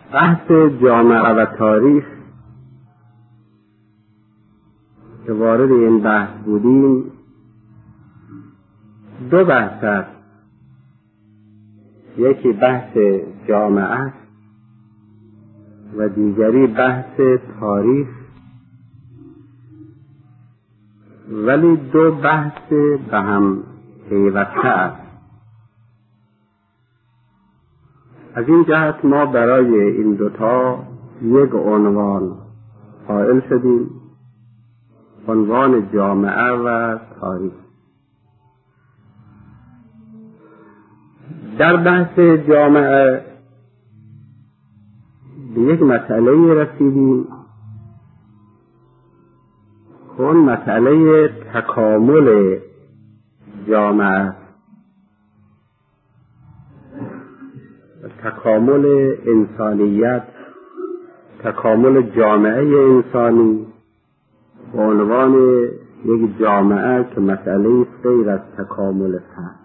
بحث جامعه و تاریخ که وارد این بحث بودیم دو بحث است. یکی بحث جامعه است و دیگری بحث تاریخ، ولی دو بحث به هم پیوسته است. از این جهت ما برای این دوتا یک عنوان قائل شدیم، عنوان جامعه و تاریخ. در بحث جامعه به یک مسئله رسیدیم که اون مسئله تکامل جامعه، تکامل انسانیت، تکامل جامعه انسانی به عنوان یک جامعه که مسئله غیر از تکامل فرد.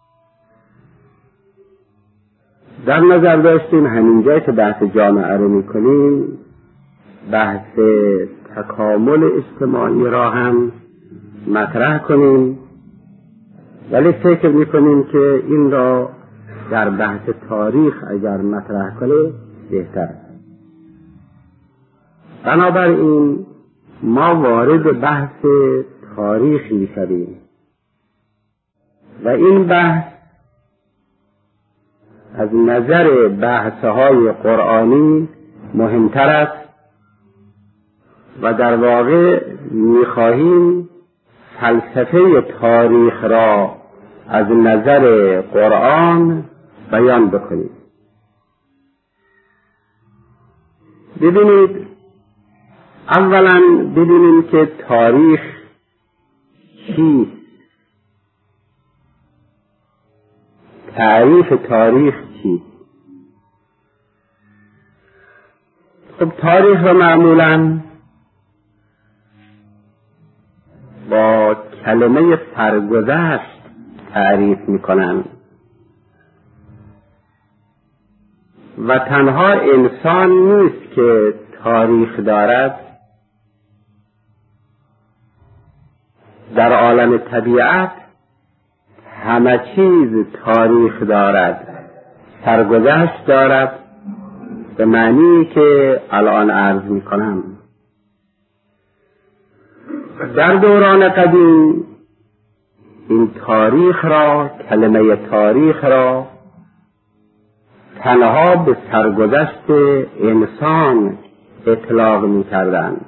در نظر داشتیم همینجا که بحث جامعه رو میکنیم بحث تکامل اجتماعی را هم مطرح کنیم، ولی فکر میکنیم که این را در بحث تاریخ اگر مطرح کنیم بهتر. بنابراین ما وارد بحث تاریخ میشویم و این بحث از نظر بحث‌های قرآنی مهمتر است و در واقع می‌خواهیم فلسفه تاریخ را از نظر قرآن بیان بکنیم. ببینید، اولا ببینیم که تاریخ چیست، تعریف تاریخ چیست. خب تاریخ را معمولاً با کلمه سرگذشت تعریف میکنن و تنها انسان نیست که تاریخ دارد، در عالم طبیعت همه چیز تاریخ دارد، سرگذشت دارد، به معنی که الان عرض میکنم. در دوران قدیم این تاریخ را، کلمه تاریخ را تنها به سرگذشت انسان اطلاق می‌کردند،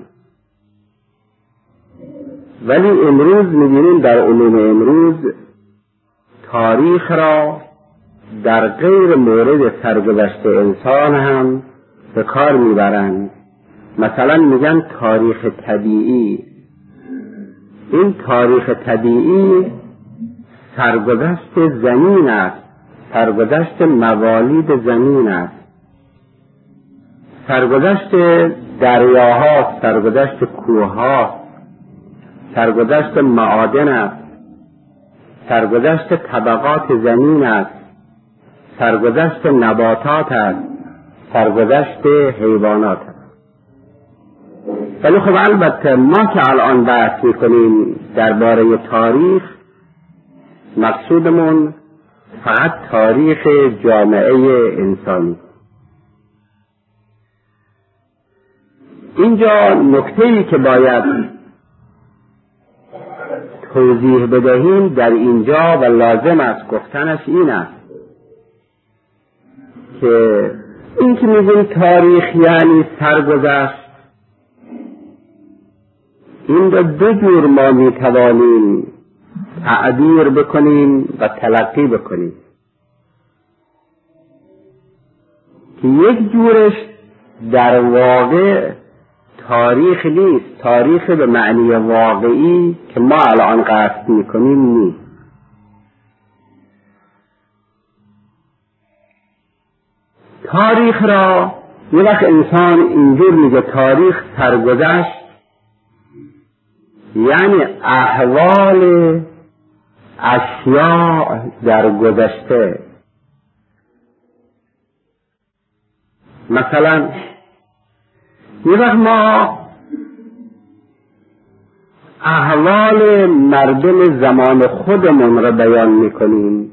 ولی امروز می‌بینیم در علوم امروز تاریخ را در غیر مورد سرگذشت انسان هم به کار می‌برند. مثلا میگن تاریخ طبیعی. این تاریخ طبیعی سرگذشت زمین است، سرگذشت موالید زمین است، سرگذشت دریاها، سرگذشت کوهها، سرگذشت معادن است، سرگذشت طبقات زمین است، سرگذشت نباتات است، سرگذشت حیوانات است. ولی خب البته ما که الان بحث میکنیم درباره تاریخ، مقصودمون فقط تاریخ جامعه انسانی. اینجا نکته‌ای که باید توضیح بدهیم در اینجا و لازم است گفتنش این است که این که میگیم تاریخ یعنی سرگذشت، این را دو جور ما میتوانیم تعبیر بکنیم و تلقی بکنیم که یک جورش در واقع تاریخ نیست، تاریخ به معنی واقعی که ما الان قصد میکنیم نیست. تاریخ را یه وقت انسان اینجور میگه تاریخ سرگذشت، یعنی احوال اشیاء در گذشته. مثلا یه وقت ما احوال مردم زمان خودمون رو بیان میکنیم،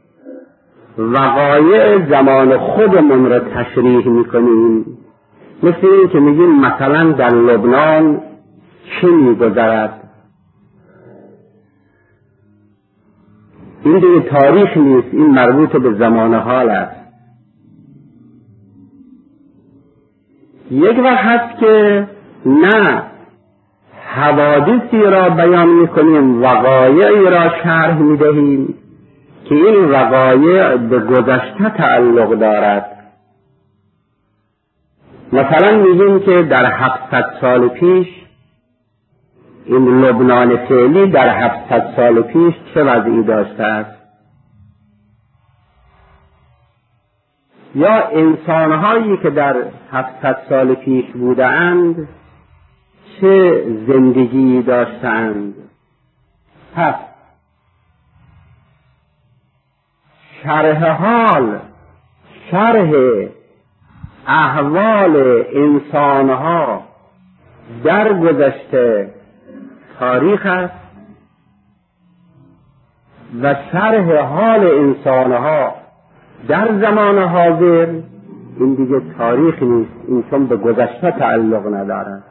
وقایع زمان خودمون رو تشریح میکنیم، مثل این که میگیم مثلا در لبنان چه میگذرد. این دیگه تاریخ نیست، این مربوط به زمان حال است. یک وقت هست که نه، حوادثی را بیان میکنیم، وقایعی را شرح میدهیم که این وقایع به گذشته تعلق دارد. مثلا میگیم که در 700 سال پیش، این لبنان فعلی در 700 سال پیش چه وضعی داشته است، یا انسانهایی که در 700 سال پیش بودند چه زندگی داشتند. پس شرح احوال انسانها در گذشته تاریخ است و شرح حال انسانها در زمان حاضر این دیگه تاریخ نیست، این چون به گذشته تعلق ندارد.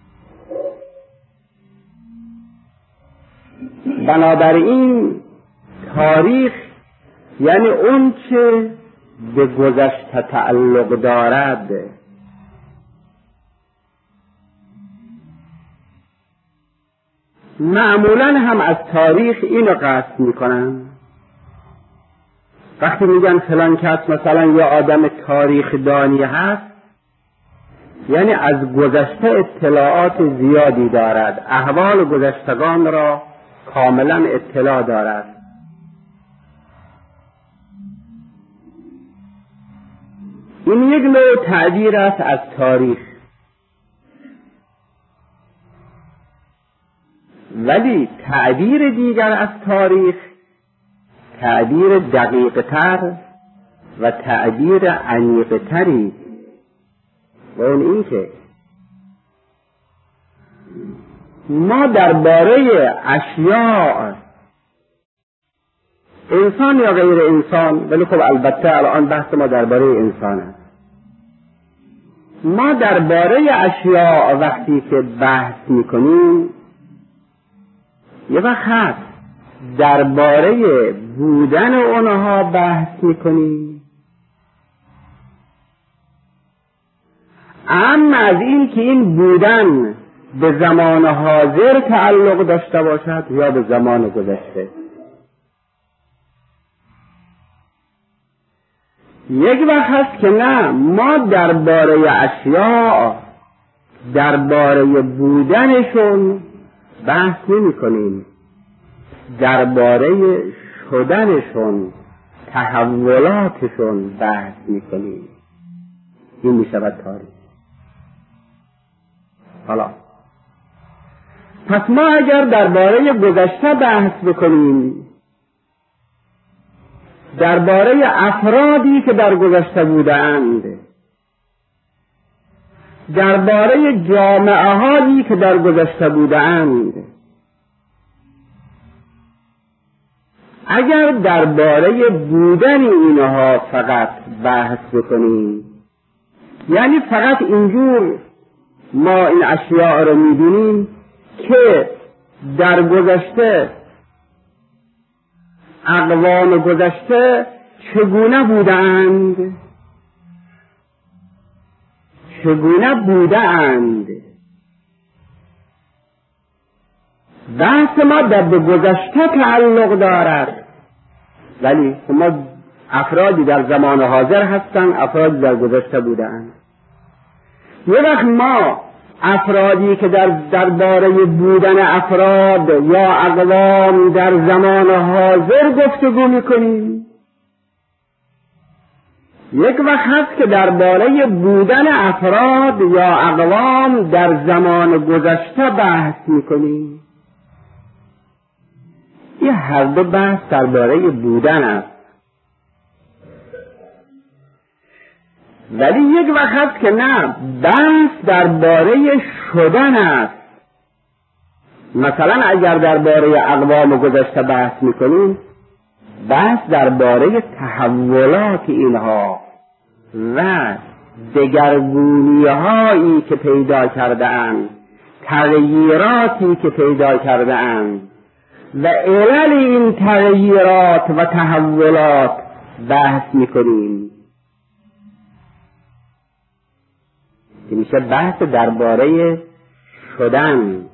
بنابراین تاریخ یعنی اون چه به گذشته تعلق دارد. معمولا هم از تاریخ اینو قصد میکنن، وقتی میگن فلان کس مثلا یا آدم تاریخ دانی هست، یعنی از گذشته اطلاعات زیادی دارد، احوال گذشتگان را کاملا اطلاع دارد. این یک نوع تعبیر است از تاریخ. ولی تعبیر دیگر از تاریخ، تعبیر دقیق‌تر و تعبیر عمیق‌تری، و اون این که ما درباره اشیاء، انسان یا غیر انسان، ولی خب البته الان بحث ما درباره انسان است، ما درباره اشیاء وقتی که بحث میکنیم یه وقت هست درباره بودن اونها بحث میکنیم، اما از این که این بودن به زمان حاضر تعلق داشته باشد یا به زمان گذشته. یک وقت هست که نه، ما درباره اشیاء، درباره بودنشون بحث نمی کنیم، درباره شدنشون، تحولاتشون بحث می کنیم. این می شود تاریخ. حالا پس ما اگر درباره گذشته بحث بکنیم، درباره افرادی که در گذشته بودند، درباره جامعه هایی که در گذشته بودند، اگر درباره بودن اینها فقط بحث بکنیم، یعنی فقط اینجور ما این اشیاء رو می‌بینیم که در گذشته، اقوام گذشته چگونه بودند، چگونه بودند، بحث ما در به گذشته تعلق دارد. ولی ما افرادی در زمان حاضر هستند، افرادی در گذشته بودند. یه وقت ما افرادی که درباره بودن افراد یا اقوام در زمان حاضر گفتگو میکنیم، یک وقت هست که درباره بودن افراد یا اقوام در زمان گذشته بحث میکنیم. این هر دو بحث درباره بودن است. ولی یک وقت هست که نه، بحث درباره شدن است. مثلا اگر درباره اقوام گذشته بحث میکنیم، بحث درباره تحولات اینها و دگرگونی هایی که پیدا کرده اند، تغییراتی که پیدا کرده اند و علل این تغییرات و تحولات بحث میکنیم. که میشه بحث درباره شدن.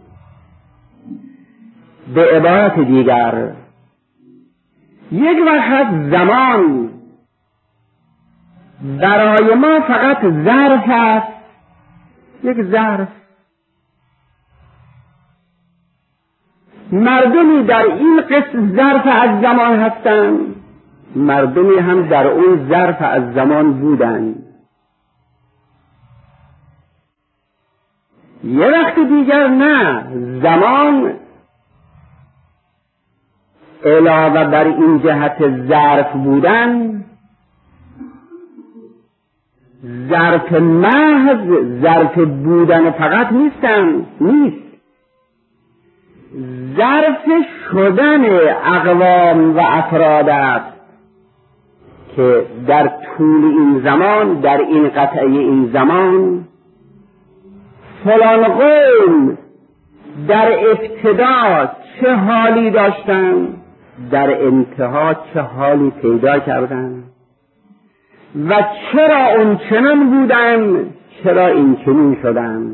به عبارت دیگر، یک وقت زمان برای ما فقط ظرف است، یک ظرف. مردمی در این قسم ظرف از زمان هستند، مردمی هم در اون ظرف از زمان بودند. یه وقت دیگر نه، زمان علاوه بر این جهت ظرف بودن، ظرف محض، ظرف بودن فقط نیست، ظرف شدن اقوام و افراد است که در طول این زمان، در این قطعه این زمان، فلان قوم در ابتدا چه حالی داشتند، در انتها چه حالی پیدا کردند و چرا اون چنان بودند، چرا این چنین شدند.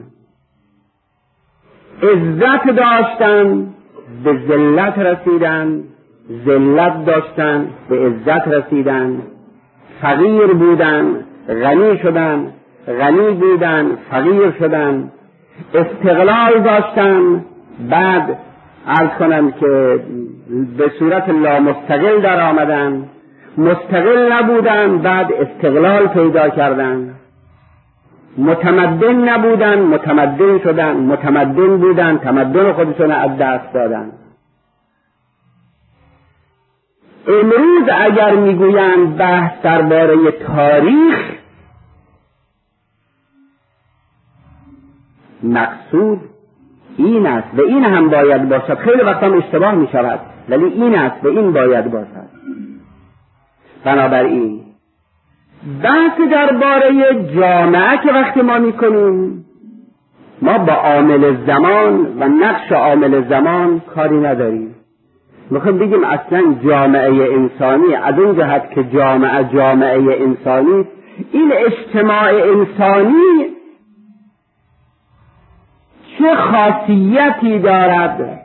عزت داشتند، به ذلت رسیدند، ذلت داشتند، به عزت رسیدند، فقیر بودند، غنی شدند، غنی بودند، فقیر شدند، استقلال داشتند، بعد عرض کنم که به صورت لامستقل در آمدند، مستقل نبودند، بعد استقلال پیدا کردند، متمدن نبودند، متمدن شدند، متمدن بودند، تمدن خودشون از دست دادند. امروز اگر میگویند بحث درباره تاریخ، مقصود این است و این هم باید باشد. خیلی وقتا اشتباه می شود، ولی این است و این باید باشد. بنابراین بحث درباره جامعه که وقتی ما می کنیم، ما با عامل زمان و نقش عامل زمان کاری نداریم. میخوایم بگیم اصلا جامعه انسانی، از اون جهت که جامعه انسانی، این اجتماع انسانی چه خاصیتی دارد.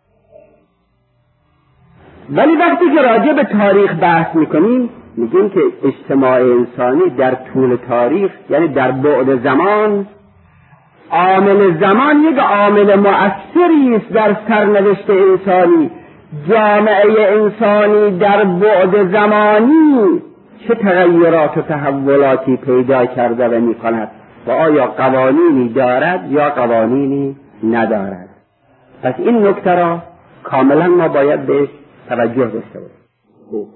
ولی وقتی که راجع به تاریخ بحث میکنیم، میگیم که اجتماع انسانی در طول تاریخ، یعنی در بعد زمان، عامل زمان یک عامل مؤثری است در سرنوشت انسانی. جامعه انسانی در بعد زمانی چه تغییرات و تحولاتی پیدا کرده و میکند و آیا قوانینی دارد یا قوانینی ندارد. پس این نکته را کاملا ما باید بهش توجه داشته باشیم.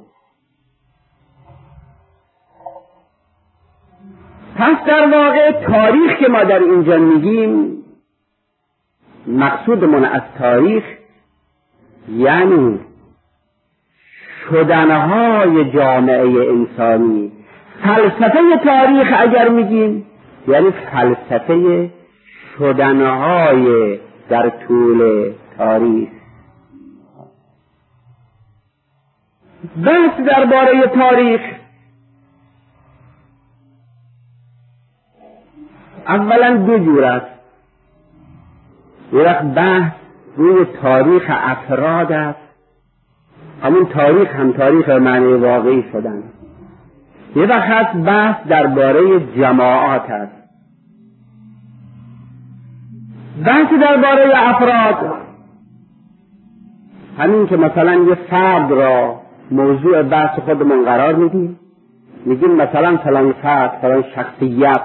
پس در واقع تاریخ که ما در اینجا میگیم، مقصودمون از تاریخ یعنی شدنهای جامعه انسانی. فلسفه تاریخ اگر میگیم، یعنی فلسفه شدنهای در طول تاریخ. بحث درباره تاریخ اولا دو جور است. یک بحث روی تاریخ افراد است، همون تاریخ هم تاریخ معنی واقعی شدن. یک وقت بحث درباره جماعات است. بحث درباره افراد، همین که مثلا یه فرد را موضوع بحث خودمون قرار میدیم، میگیم مثلا فلان فرد، فلان شخصیت،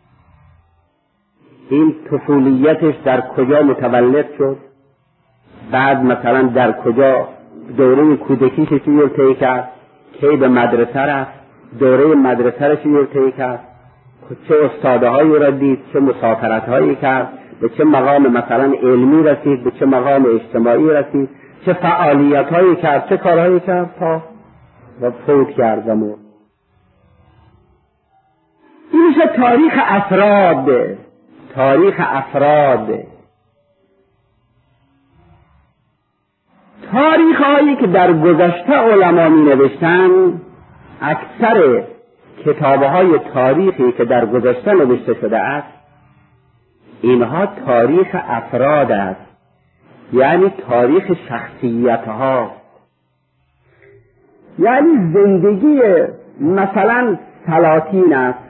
این طفولیتش در کجا متولد شد، بعد مثلا در کجا دوره کودکیش چجور طی کرد، کی به مدرسه رفت، دوره مدرسه را چجور طی کرد، چه استادهایی را دید، چه مسافرتهایی کرد، به چه مقام مثلا علمی رسید، به چه مقام اجتماعی رسید، چه فعالیتهایی کرد، چه کارهایی کرد تا و فوت کرد و مرد. این میشه تاریخ افراد. تاریخ هایی که در گذشته علما می نوشتن، اکثر کتابهای تاریخی که در گذشته نوشته شده است، اینها تاریخ افراد است، یعنی تاریخ شخصیتها، یعنی زندگی مثلا سلاطین است،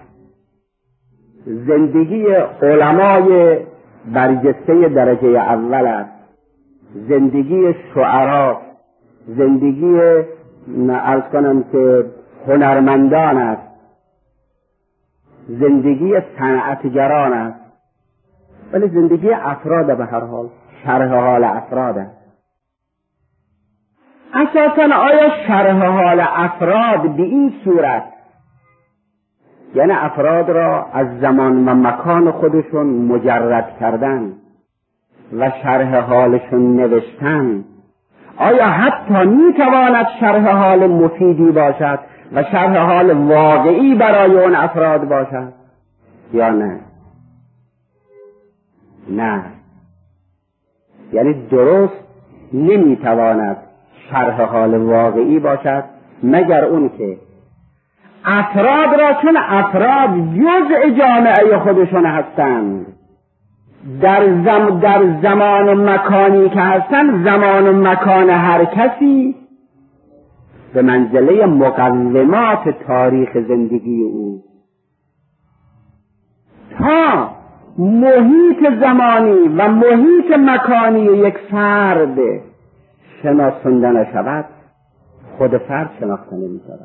زندگی علمای برجسته درجه اول است، زندگی شعرا، زندگی عرض کنم که هنرمندان است، زندگی صنعتگران است، ولی زندگی افراد به هر حال، شرح حال افراد است. اساساً آیا شرح حال افراد به این صورت، یعنی افراد را از زمان و مکان خودشون مجرد کردن و شرح حالشون نوشتن، آیا حتی میتواند شرح حال مفیدی باشد و شرح حال واقعی برای اون افراد باشد یا نه؟ نه، یعنی درست نمیتواند شرح حال واقعی باشد مگر اون که افراد را، چون افراد جزء جامعه خودشون هستند، در زمان و مکانی که هستند، زمان و مکان هر کسی به منزله مقومات تاریخ زندگی او، تا محیط زمانی و محیط مکانی یک فرد شناسانده نشود، خود فرد شناخته نمی‌شود.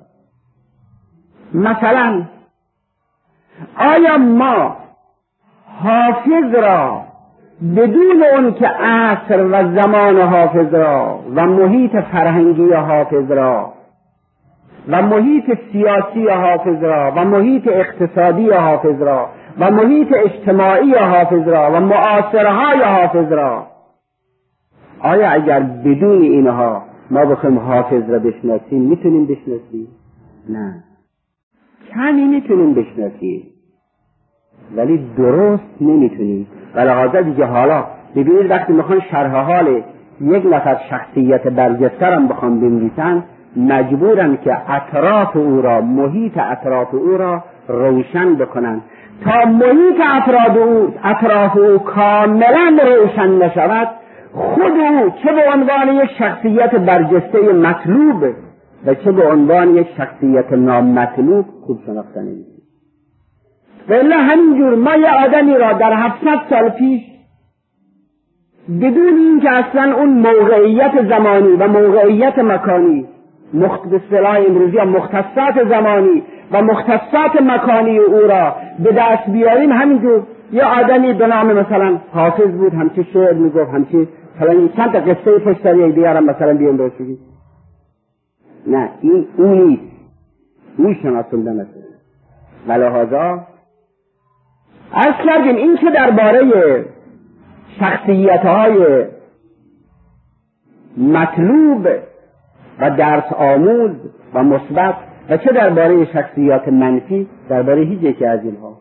مثلا آیا ما حافظ را بدون اون که عصر و زمان حافظ را و محیط فرهنگی حافظ را و محیط سیاسی حافظ را و محیط اقتصادی حافظ را و محیط اجتماعی حافظ را و معاصرهای حافظ را، آیا اگر بدون اینها ما بخوایم حافظ را بشناسیم میتونیم بشناسیم؟ نه، کمی میتونیم بشناسیم ولی درست نمیتونیم. ولهذا دیگه حالا ببینید وقتی میخوان شرح حال یک نفر شخصیت برجسته را بخوان بنویسن، مجبورن که اطراف او را، محیط اطراف او را روشن بکنن. تا محیط اطراف او کاملا روشن نشود، خود او چه به عنوان یک شخصیت برجسته مطلوب و چه به عنوان یک شخصیت نامطلوب خوب شناخته نمیشه. والا همینجور ما یه آدمی را در 700 سال پیش بدون این که اصلا اون موقعیت زمانی و موقعیت مکانی، به اصطلاح امروزی مختصات زمانی و مختصات مکانی او را به دست بیاریم، همینجور یه آدمی به نام مثلا حافظ بود، همچی شعر میگفت، همچی مثلا چند تا قصه پشتاری بیارم مثلا بیام برسید. نه، این اون نیست، اون شناسنده نشده. ولهذا عرض کردیم این که درباره شخصیت‌های مطلوب و درس آموز و مثبت و چه درباره شخصیات منفی، درباره هیچ یکی از اینها.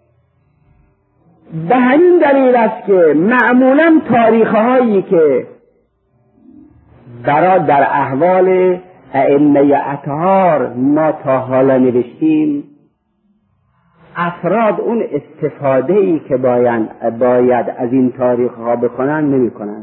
به همین دلیل است که معمولا تاریخ‌هایی که در احوال ائمه اطهار ما تا حالا نوشتیم، افراد اون استفاده‌ای که باید از این تاریخ‌ها بکنن نمی‌کنن.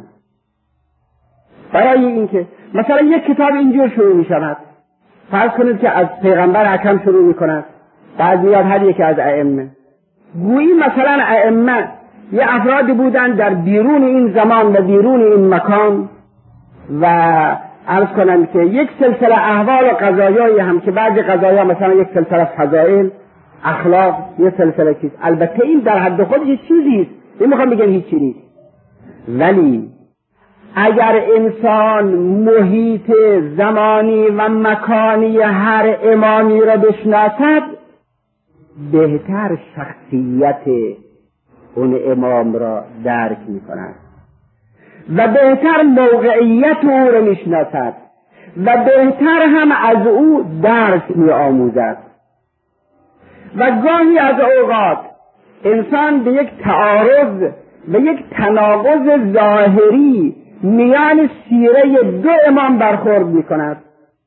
برای اینکه مثلا یک کتاب اینجور شروع می‌شود، فرض کنید که از پیغمبر اکرم شروع می‌کند، بعد میاد هر یک از ائمه، گویی مثلا ائمه یه افرادی بودن در بیرون این زمان و بیرون این مکان، و عرض کنم که یک سلسله احوال و قضایایی هم که بعضی قضایا مثلا یک سلسله فضائل، اخلاق، یه سلسله چیز، البته این در حد خودش یه چیزیست، این میخوام بگم هیچی نیست. ولی اگر انسان محیط زمانی و مکانی هر امامی را بشناسد، بهتر شخصیت اون امام را درک می کند و بهتر موقعیت او را می شناسد و بهتر هم از او درس می آموزد. و گاهی از اوقات انسان به یک تعارض و یک تناقض ظاهری میان سیره دو امام برخورد می کند.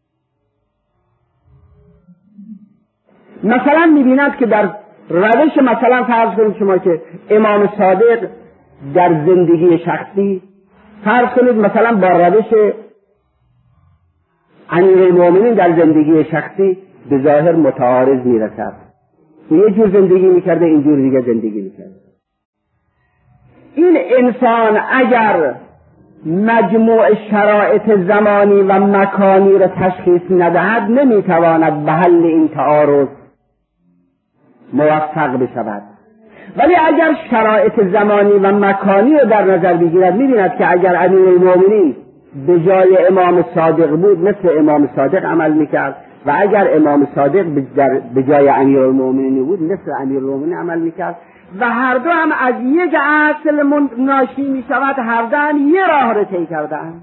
مثلا می بیند که در روش، مثلا فرض کنید شما که امام صادق در زندگی شخصی، فرض کنید مثلا با روش امیرالمومنین در زندگی شخصی به ظاهر متعارض می رسد. یه جور زندگی میکرده، اینجور دیگه زندگی میکرده. این انسان اگر مجموع شرایط زمانی و مکانی را تشخیص ندهد نمیتواند به حل این تعارض موفق بشود. ولی اگر شرایط زمانی و مکانی را در نظر بگیرد میبیند که اگر امیرالمومنین به جای امام صادق بود مثل امام صادق عمل میکرد و اگر امام صادق به جای امیرالمومنین بود مثل امیرالمومنین عمل میکرد و هر دو هم از یک اصل ناشی میشود، هر دو هم یه راه را طی کردند،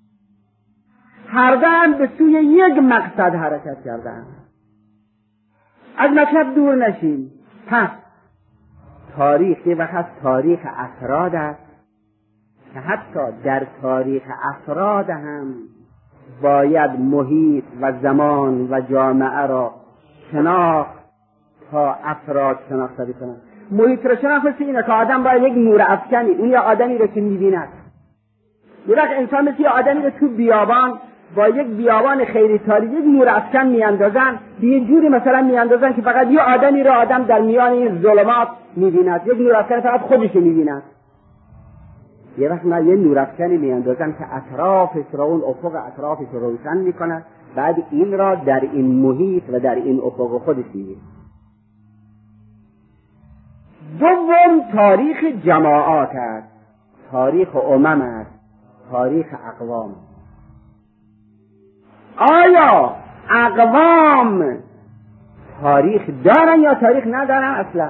هر دو هم به سوی یک مقصد حرکت کردند. از مطلب دور نشیم. پس تاریخ یه وقت تاریخ افراد است که حتی در تاریخ افراد هم باید محیط و زمان و جامعه را شناخت تا افراد شناخته بکنند. محیط را شناخت اینه که آدم باید یک نور افکنی، اون یا آدمی را که می‌بیند. یه وقت انسان مثل آدمی را تو بیابان با یک بیابان خیلی تاریک یک نور افکن میاندازن، یه جوری مثلا میاندازن که فقط یه آدمی را آدم در میان این ظلمات می‌بیند، یک نور افکن فقط خودش می‌بیند. یه وقت ما یه نورافکنی میاندازن که اطرافش را، اون افق اطرافش رو روشن میکنه، بعد این را در این محیط و در این افق خودش میبینه. دوم تاریخ جماعات است، تاریخ امم است، تاریخ اقوام. آیا اقوام تاریخ دارن یا تاریخ ندارن؟ اصلا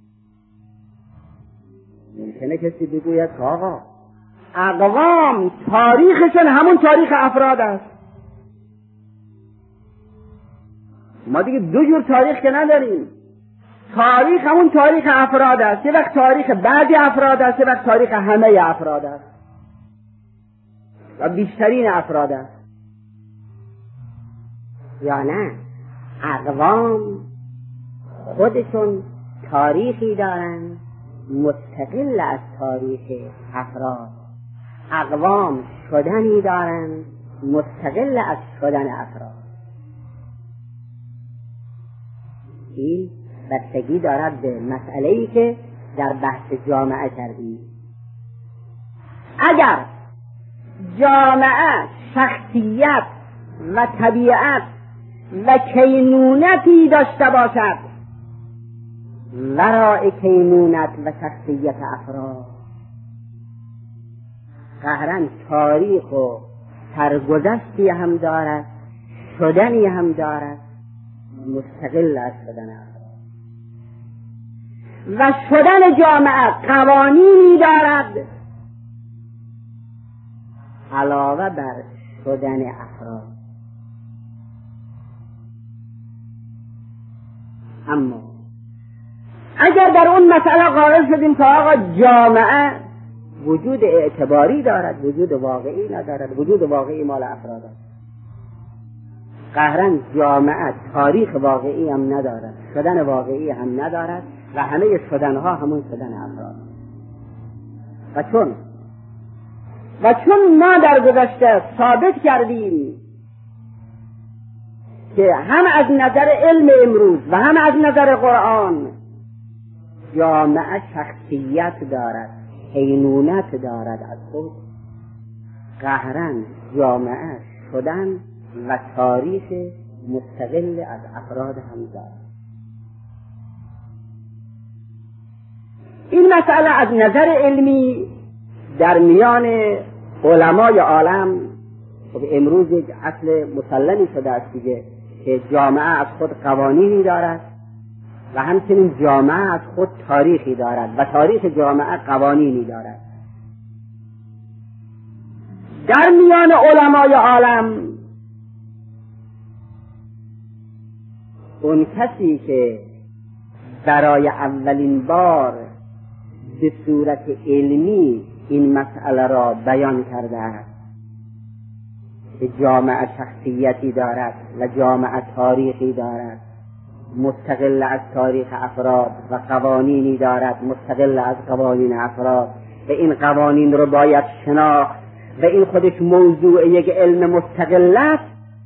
ممکنه کسی بگوید که آقا اقوام تاریخشون همون تاریخ افراد است. ما دیگه دو جور تاریخ که نداریم. تاریخ همون تاریخ افراد است. یه وقت تاریخ بعضی افراد است، یه وقت تاریخ همه افراد است و بیشترین افراد است. یا نه، اقوام خودشون تاریخی دارن مستقل از تاریخ افراد. اقوام شدنی دارن مستقل از شدن افراد. این بستگی دارد به مسئله‌ای که در بحث جامعه کردیم. اگر جامعه شخصیت و طبیعت و کینونتی داشته باشد ورای کینونت و شخصیت افراد، قهرا تاریخ و سرگذشتی هم دارد، شدنی هم دارد مستقل از شدن افراد. و شدن جامعه قوانینی دارد علاوه بر شدن افراد. اما اگر در اون مسئله قائل شدیم که آقا جامعه وجود اعتباری دارد، وجود واقعی ندارد، وجود واقعی مال افراد است، قهرن جامعه تاریخ واقعی هم ندارد، شدن واقعی هم ندارد و همه شدنها همون شدن افراد. و چون ما در گذشته ثابت کردیم که هم از نظر علم امروز و هم از نظر قرآن جامعه شخصیت دارد، کینونت دارد از خود، قهرن جامعه شدن و تاریخ مستقل از افراد هم دارد. این مسئله از نظر علمی در میان علمای عالم خب امروز یک اصل مسلمی شده است دیگه، که جامعه از خود قوانینی دارد و همچنین جامعه از خود تاریخی دارد و تاریخ جامعه قوانینی دارد. در میان علمای عالم اون کسی که برای اولین بار به صورت علمی این مسئله را بیان کرده است که جامعه شخصیتی دارد و جامعه تاریخی دارد مستقل از تاریخ افراد و قوانینی دارد مستقل از قوانین افراد و این قوانین رو باید شناخت و این خودش موضوع یک علم مستقل است،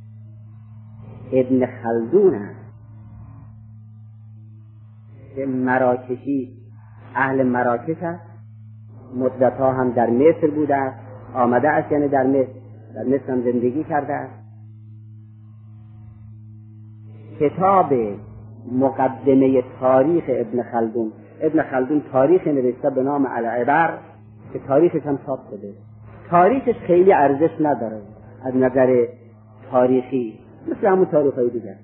ابن خلدون است که مراکشی اهل مراکش است، مدتها هم در مصر بوده است، آمده است، یعنی در مصر هم زندگی کرده است. کتاب مقدمه تاریخ ابن خلدون تاریخ نوشته به نام العبر که تاریخش هم چاپ شده. تاریخش خیلی ارزش نداره از نظر تاریخی مثل همون تاریخ‌های دیگر،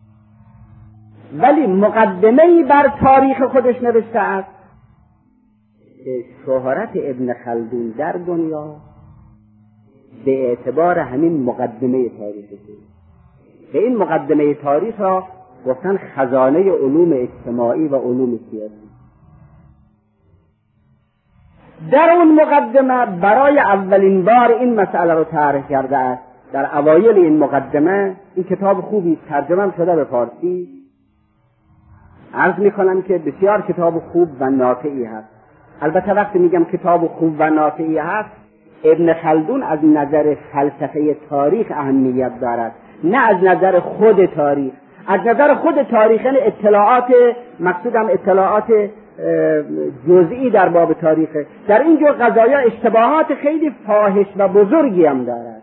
ولی مقدمه‌ای بر تاریخ خودش نوشته است که شهرت ابن خلدون در دنیا به اعتبار همین مقدمه تاریخی که این مقدمه تاریخ را گفتن خزانه علوم اجتماعی و علوم سیاسی. در اون مقدمه برای اولین بار این مسئله رو طرح کرده است. در اوایل این مقدمه، این کتاب خوبی ترجمه شده به فارسی، عرض میکنم که بسیار کتاب خوب و نافعی هست. البته وقتی میگم کتاب خوب و نافعی هست، ابن خلدون از نظر فلسفه تاریخ اهمیت دارد، نه از نظر خود تاریخ. از نظر خود تاریخ یعنی اطلاعات، مقصودم اطلاعات جزئی در باب تاریخ. در اینجور قضایا اشتباهات خیلی فاحش و بزرگی هم دارد،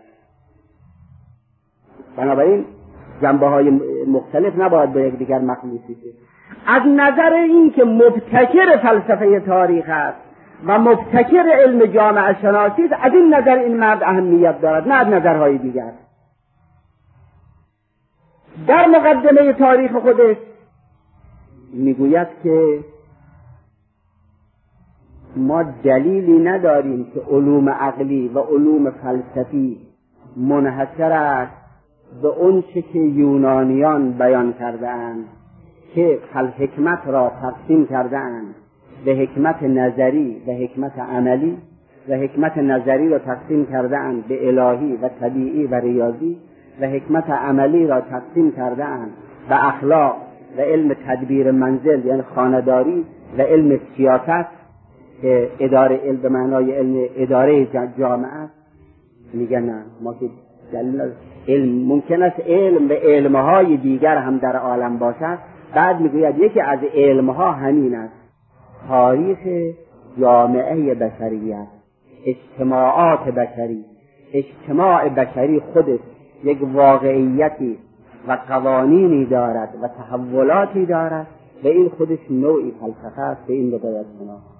بنابراین جنبه‌های مختلف نباید با یکدیگر مخلوطی شد. از نظر این که مبتکر فلسفه تاریخ است و مبتکر علم جامعه شناسی است، از این نظر این مرد اهمیت دارد، نه از نظرهای دیگر. در مقدمه تاریخ خودش میگوید که ما دلیلی نداریم که علوم عقلی و علوم فلسفی منحصر است به اون چه که یونانیان بیان کرده‌اند که حکمت را تقسیم کرده‌اند به حکمت نظری و حکمت عملی، و حکمت نظری را تقسیم کرده‌اند به الهی و طبیعی و ریاضی، و حکمت عملی را تقسیم کرده‌اند به اخلاق و علم تدبیر منزل یعنی خانه‌داری و علم سیاست که اداره علم به معنای علم اداره جامعه است. میگن نه، ما که علم ممکن است علم و علمهای دیگر هم در عالم باشد. بعد میگوید یکی از علمها همین است، تاریخ جامعه بشریت، اجتماعات بشری. اجتماع بشری خودش یک واقعیتی و قوانینی دارد و تحولاتی دارد و این خودش نوعی فلسفه است، به این رو باید شناخت.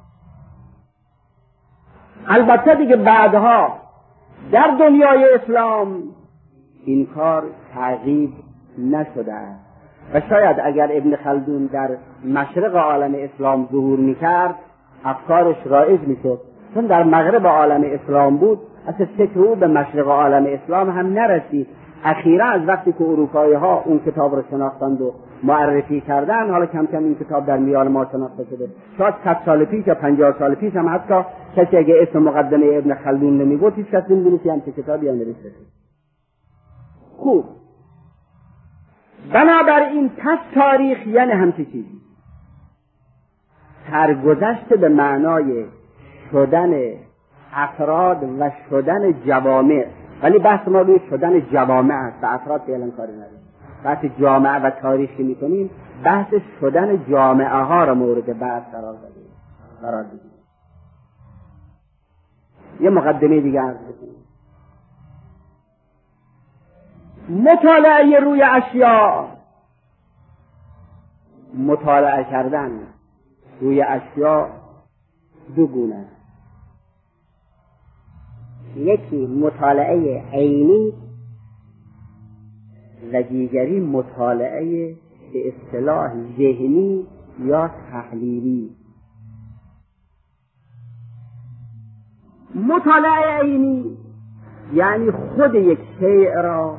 البته دیگه بعدها در دنیای اسلام این کار تعقیب نشده است و شاید اگر ابن خلدون در مشرق عالم اسلام ظهور میکرد افکارش رایج میشد، چون در مغرب عالم اسلام بود اصلا فکر او به مشرق عالم اسلام هم نرسید. اخیرا از وقتی که اروپایی ها اون کتاب رو شناختند و معرفی کردن، حالا کم کم این کتاب در میان ما شناخته شده. شاید 100 سال پیش یا 50 سال پیش هم حتی کسی اگه اسم مقدمه ابن خلدون نمیگفت هیچ کس نمیدونه که همچه کتابی هم نوشته شده. خوب، بنابراین پس تاریخ یعنی همچه چیزی، سرگذشت به معنای شدن افراد و شدن جوامع، ولی بحث ما روی شدن جوامع است، به افراد فعلا کاری نداریم. بحث جامعه و تاریخی میکنیم، بحث شدن جامعه ها را مورد بحث قرار بدیم. یه مقدمه دیگه عرض بکنیم. مطالعه روی اشیاء، مطالعه کردن روی اشیاء دو گونه است. یکی مطالعه عینی و دیگری مطالعه به اصطلاح ذهنی یا تحلیلی. مطالعه عینی یعنی خود یک شیء را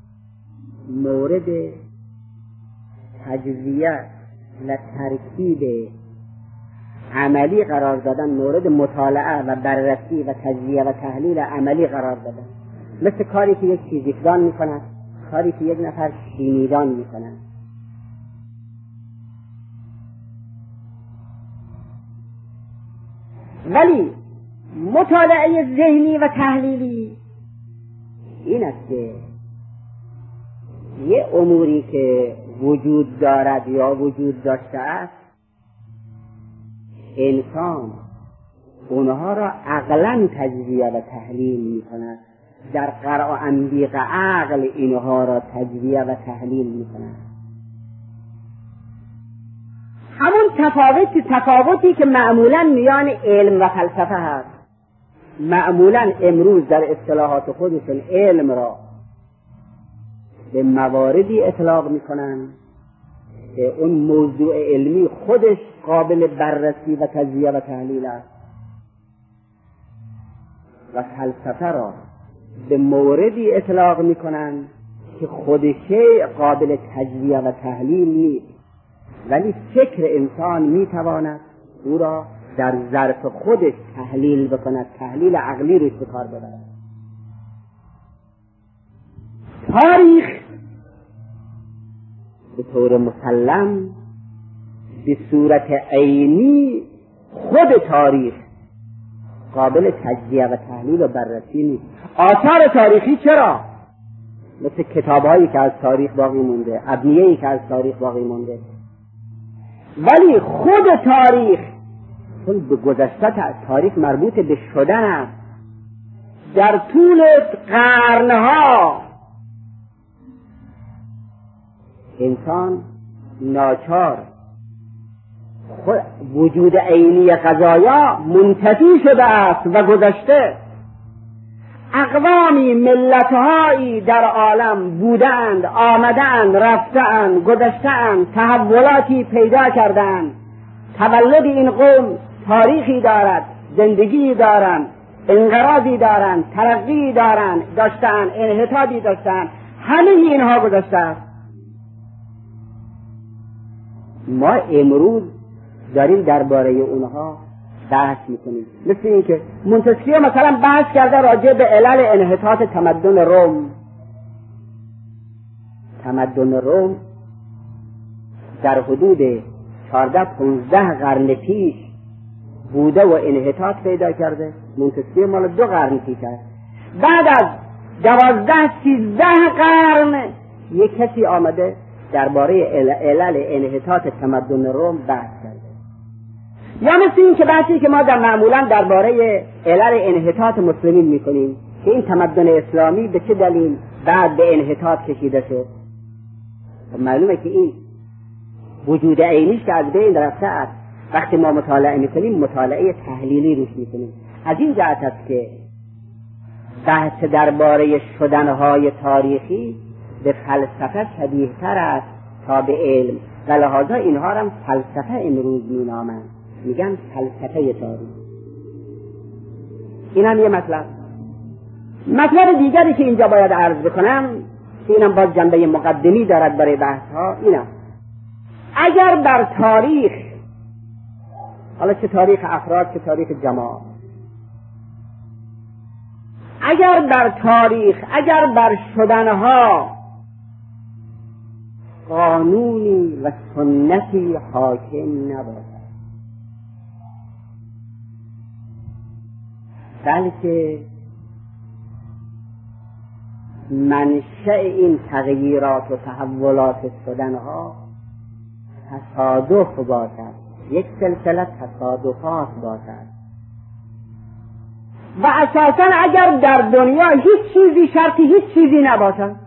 مورد تجزیه و ترکیب عملی قرار دادن، مورد مطالعه و بررسی و تجزیه و تحلیل عملی قرار دادن، مثل کاری که یک فیزیکدان میکند، کاری که یک نفر شیمیدان میکند. ولی مطالعه ذهنی و تحلیلی این است که یه اموری که وجود دارد یا وجود داشته است، انسان اونها را عقلاً تجزیه و تحلیل می کند، در قرع و اندیق عقل اینها را تجزیه و تحلیل می کند. همون تفاوتی که معمولاً میان علم و فلسفه هست. معمولاً امروز در اصطلاحات خودشون علم را به مواردی اطلاق میکنن که اون موضوع علمی خودش قابل بررسی و تجزیه و تحلیل است، و فلسفه را به موردی اطلاق میکنن که خودش قابل تجزیه و تحلیل نیست، ولی فکر انسان میتواند او را در ظرف خودش تحلیل بکند، تحلیل عقلی روش به کار ببرد. تاریخ به طور مسلم به صورت عینی خود تاریخ قابل تجزیه و تحلیل و بررسی نیست. آثار تاریخی چرا؟ مثل کتاب‌هایی که از تاریخ باقی مونده، ابنیه‌ای که از تاریخ باقی مونده، ولی خود تاریخ چون به گذشته تاریخ مربوط به شدن است، در طول قرنها انسان ناچار وجود عینی قضایا منتفی شده است و گذشته. اقوامی ملتهایی در عالم بودند، آمدند، رفتند، گذشتند، تحولاتی پیدا کردند. تولد این قوم تاریخی دارد، زندگی دارند، انقراضی دارند، ترقی داشتند، انحطاطی داشتند. همه اینها گذشته است. ما امروز داریم درباره اونها بحث میکنیم. مثل این که مونتسکیو مثلا بحث کرده راجع به علل انحطاط تمدن روم. تمدن روم در حدود 14-15 قرن پیش بوده و انحطاط پیدا کرده. مونتسکیو مال 2 قرن پیش است. بعد از 12-13 قرن یک کسی آمده درباره علل انحطاط تمدن روم بحث کرده. یا مثل این که بحثی که ما معمولا درباره علل انحطاط مسلمین میکنیم که این تمدن اسلامی به چه دلیل بعد به انحطاط کشیده شد. معلومه که این وجود عینیش که از بین رفته است. وقتی ما مطالعه میکنیم مطالعه تحلیلی روش میکنیم. از این جهت است که بحث درباره شدنهای تاریخی به فلسفه شبیه تر است تا به علم، و لحاظا اینها را فلسفه امروز مینامند، میگن فلسفه تاریخ. این هم یه مطلب. مطلب دیگری که اینجا باید عرض بکنم که اینم باز جنبه مقدمی دارد برای بحث ها، اینم اگر بر تاریخ، حالا چه تاریخ افراد چه تاریخ جماعت، اگر بر تاریخ، اگر بر شدنها قانونی و سنتی حاکم نباشد، بلکه منشأ این تغییرات و تحولات شدنها تصادف باشد، یک سلسله تصادفات باشد، و اساساً اگر در دنیا هیچ چیزی شرطی هیچ چیزی نباشد،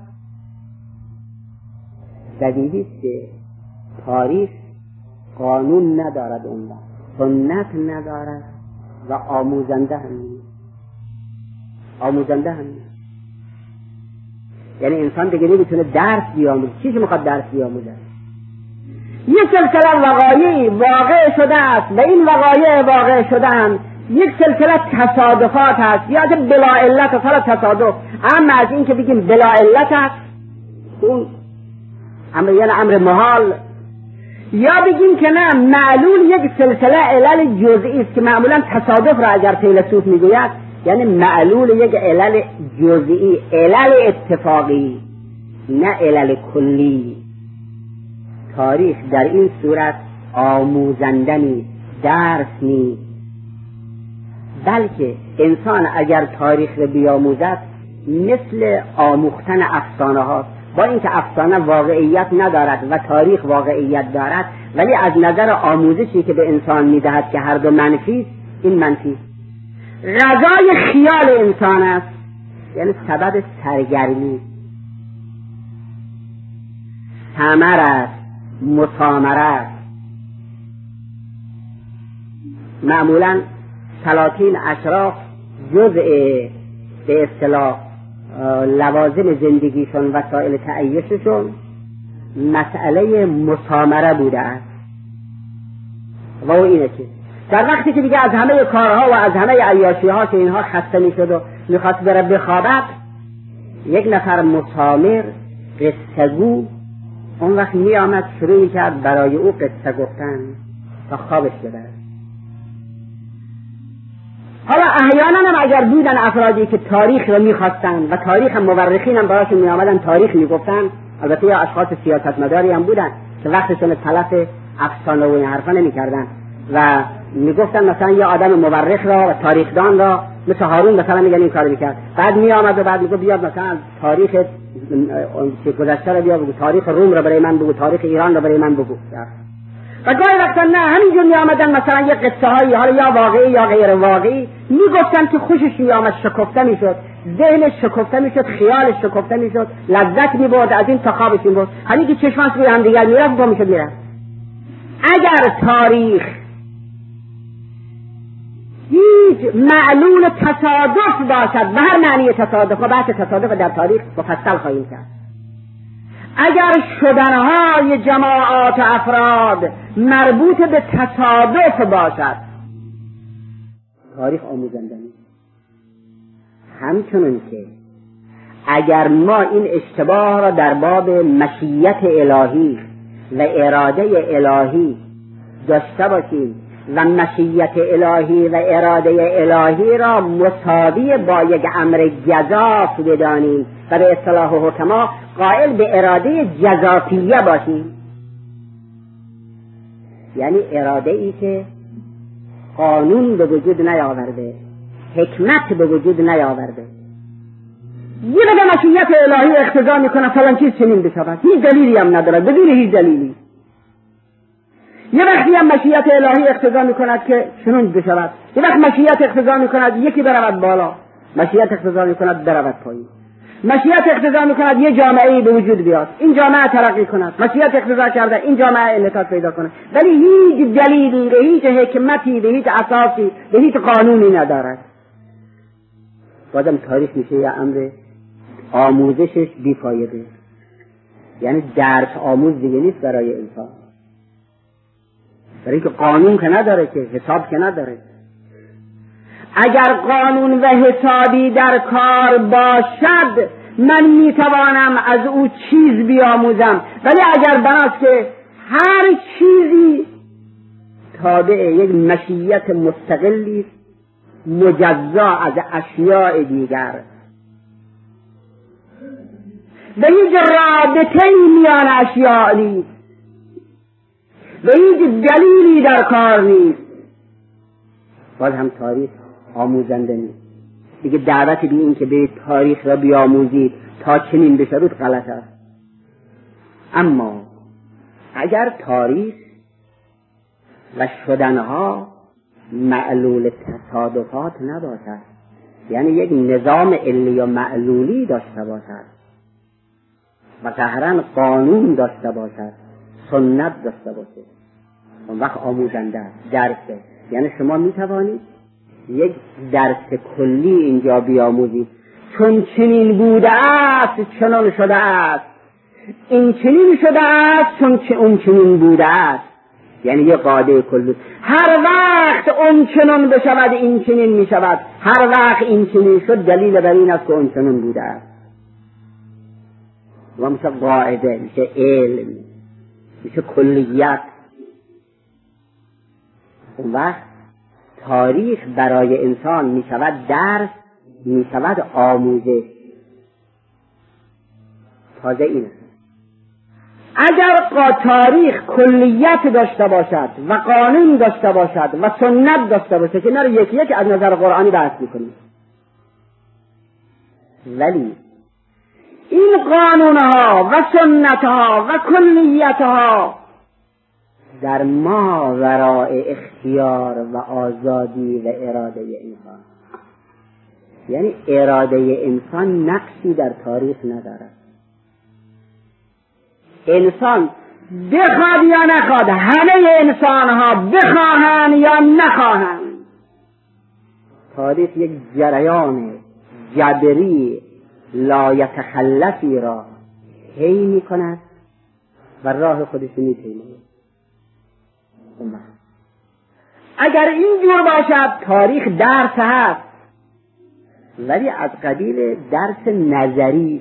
دلیلی است که تاریخ قانون ندارد، اون سنت ندارد و آموزنده هم نیست. آموزنده هم نیست. یعنی انسان دیگه نمیتونه درس بیاموزه. چیزی میخواد درس بیاموزه؟ یک سلسله وقایعی واقع شده است و این وقایع واقع شدن یک سلسله تصادفات هست یا که بلا علت است. حالا تصادف اما از این که بگیم بلا علت است اون امر محال، یا بگیم که نه معلول یک سلسله علل جزئی است که معمولا تصادف را اگر فیلسوف میگوید یعنی معلول یک علل جزئی، علل اتفاقی نه علل کلی. تاریخ در این صورت آموزنده نیست، درس نیست، بلکه انسان اگر تاریخ را بیاموزد مثل آموختن افسانه هاست. با اینکه افسانه واقعیت ندارد و تاریخ واقعیت دارد، ولی از نظر آموزشی که به انسان میدهد که هر دو منفی، این منفی غذای خیال انسان است، یعنی سبب سرگرمی، ثمر است، مثامره است. معمولا سلاطین اشراف جزء به اصطلاح لوازم زندگیشون، وسایل تعیششون مسئله مثامره بوده است و اینه که در وقتی که دیگه از همه کارها و از همه عیاشی ها که اینها خسته میشد و میخواست بره بخوابد، یک نفر مثامر قصه‌گو اون وقت میآمد شروع میکرد برای او قصه گفتن تا خوابش ببرد. حالا احیانا هم اگر بودن افرادی که تاریخ رو میخواستن و تاریخ هم مورخین هم براشون میآمدن تاریخ میگفتن، البته یا اشخاص سیاستمداری هم بودن که وقتشون تلف افسانه و این حرفا نمیکردن و میگفتن مثلا یه آدم مورخ را و تاریخدان را مثل هارون مثلا میگن این کارو میکرد، بعد میآمد و بعد میگه بیاد مثلا تاریخ چه گذشته رو بیا بگو، تاریخ روم رو برای من بگو، تاریخ ایران رو برای من بگو. و گاهی وقتا نه، همینجور میآمدن مثلا یه قصه هایی حالا یا واقعی یا غیر واقعی میگفتن که خوشش میآمد، شکفته میشد، ذهنش شکفته میشد، خیالش شکفته میشد، لذت میبرد از این تا خوابش میبرد، همین که چشمش روی هم دیگر میرفت با میشد میرفت. اگر تاریخ هیچ معلول تصادف باشد و هر معنی تصادف و بحث تصادف در تاریخ مفصل خواهیم کرد، اگر شدنهای جماعات افراد مربوط به تصادف باشد، تاریخ آموزنده نیست. همچنین که اگر ما این اشتباه را در باب مشیت الهی و اراده الهی داشته باشیم و مشیت الهی و اراده الهی را مساوی با یک امر جزاف بدانیم و به اصطلاح حکما قائل به اراده جزافیه باشیم، یعنی اراده ای که قانون به وجود نیاورده، حکمت به وجود نیاورده، یه به مشیت الهی اقتضا میکنه فلان چیز چنین بشود، هیچ دلیلی هم ندارد، بدون هیچ دلیلی. یه وقتی هم مشیت الهی اقتضا میکند که چنین بشود، یه وقت مشیت اقتضا میکند یکی برود بالا، مشیت اقتضا میکند برود پایین، مشیت اقتضا میکند یه جامعه‌ای به وجود بیاد، این جامعه ترقی کند، مشیت اقتضا کرده این جامعه انعطاف پیدا کنه، ولی هیچ دلیلی، به هیچ حکمتی، به هیچ اساسی، به هیچ قانونی ندارد. بازم تاریخ میشه یه امر آموزشش بیفایده، یعنی درس آموز دیگه نیست برای انسان، برای اینکه قانون که نداره، که حساب که نداره. اگر قانون و حسابی در کار باشد من میتوانم از او چیز بیاموزم، ولی اگر بناست که هر چیزی تابع یک مشیت مستقلی مجزا از اشیاء دیگر، به هیچ رابطه‌ای میان اشیاء نیست، به هیچ دلیلی در کار نیست، باز هم تاریخ آموزنده نیست. دیگه دعوت بی این که به تاریخ را بیاموزید تا چنین بشود غلط است. اما اگر تاریخ و شدنها معلول تصادفات نباشد، یعنی یک نظام علی و معلولی داشته باشد و قهرن قانون داشته باشد، سنت داشته باشد، اون وقت آموزنده درسه. یعنی شما می توانید یک درس کلی اینجا بیاموزید، چون چنین بوده است چنان شده است، این چنین شده است چون که اون چنین بوده است، یعنی یه قاعده کلی. هر وقت اون چنین بشود این چنین می شود، هر وقت این چنین شد دلیل بر این است که اون چنین بوده است. و میشه قاعده، میشه علم، میشه کلیت. اون وقت تاریخ برای انسان می شود درس، می شود آموزش. تازه اینه اگر تاریخ کلیت داشته باشد و قانون داشته باشد و سنت داشته باشد که اینا رو یکی یکی از نظر قرآنی بحث میکنیم، ولی این قانونها و سنتها و کلیتها در ما وراء اختیار و آزادی و اراده انسان، یعنی اراده انسان نقشی در تاریخ ندارد. انسان بخواد یا نخواد، همه انسانها بخواهند یا نخواهند، تاریخ یک جریان جبری لا یتخلفی را طی می کند و راه خودش می‌پیماید. اگر این جور باشد تاریخ درس هست، ولی از قبیل درس نظری،